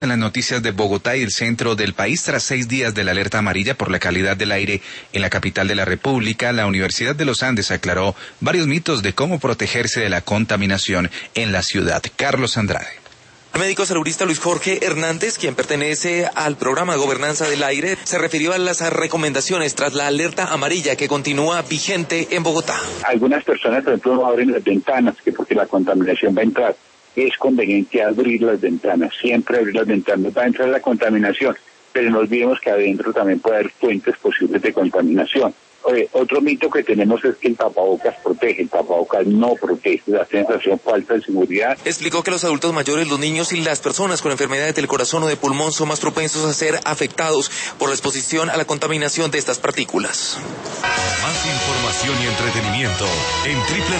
En las noticias de Bogotá y el centro del país, tras 6 días de la alerta amarilla por la calidad del aire en la capital de la República, la Universidad de los Andes aclaró varios mitos de cómo protegerse de la contaminación en la ciudad. Carlos Andrade. El médico saludista Luis Jorge Hernández, quien pertenece al programa Gobernanza del Aire, se refirió a las recomendaciones tras la alerta amarilla que continúa vigente en Bogotá. Algunas personas, por ejemplo, no abren las ventanas, que porque la contaminación va a entrar. Es conveniente abrir las ventanas, siempre abrir las ventanas, va a entrar la contaminación, pero no olvidemos que adentro también puede haber fuentes posibles de contaminación. Otro mito que tenemos es que el tapabocas protege, el tapabocas no protege, la sensación falta de seguridad. Explicó que los adultos mayores, los niños y las personas con enfermedades del corazón o de pulmón son más propensos a ser afectados por la exposición a la contaminación de estas partículas. Más información y entretenimiento en